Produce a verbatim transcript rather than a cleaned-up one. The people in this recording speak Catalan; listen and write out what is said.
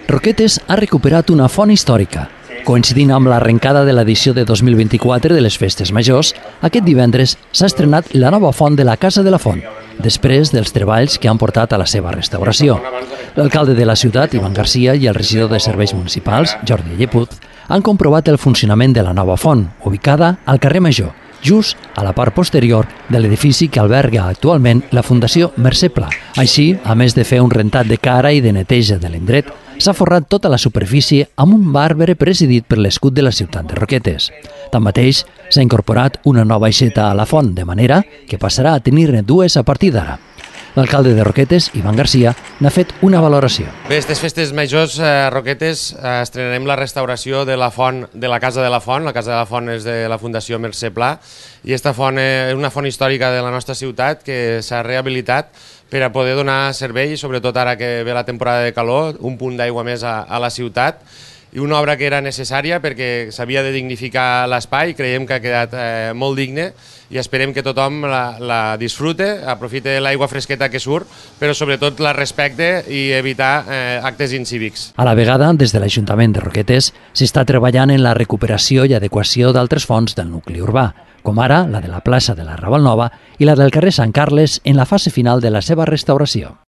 Roquetes ha recuperat una font històrica. Coincidint amb l'arrencada de l'edició de dos mil vint-i-quatre de les Festes Majors, aquest divendres s'ha estrenat la nova font de la Casa de la Font, després dels treballs que han portat a la seva restauració. L'alcalde de la ciutat, Ivan Garcia, i el regidor de Serveis Municipals, Jordi Lleput, han comprovat el funcionament de la nova font, ubicada al carrer Major, just a la part posterior de l'edifici que alberga actualment la Fundació Mercè Pla. Així, a més de fer un rentat de cara i de neteja de l'indret, s'ha forrat tota la superfície amb un marbre presidit per l'escut de la ciutat de Roquetes. Tanmateix, s'ha incorporat una nova aixeta a la font, de manera que passarà a tenir-ne dues a partir d'ara. L'alcalde de Roquetes, Ivan Garcia, n'ha fet una valoració. Bé, aquestes festes majors a Roquetes estrenarem la restauració de la font, de la Casa de la Font. La Casa de la Font és de la Fundació Mercè Pla i aquesta font és una font històrica de la nostra ciutat que s'ha rehabilitat per a poder donar servei, sobretot ara que ve la temporada de calor, un punt d'aigua més a, a la ciutat, i una obra que era necessària perquè s'havia de dignificar l'espai. Creiem que ha quedat eh, molt digne i esperem que tothom la, la disfrute, aprofite l'aigua fresqueta que surt, però sobretot la respecte i evitar eh, actes incívics. A la vegada, des de l'Ajuntament de Roquetes s'està treballant en la recuperació i adequació d'altres fonts del nucli urbà, com ara la de la plaça de la Raval Nova i la del carrer Sant Carles en la fase final de la seva restauració.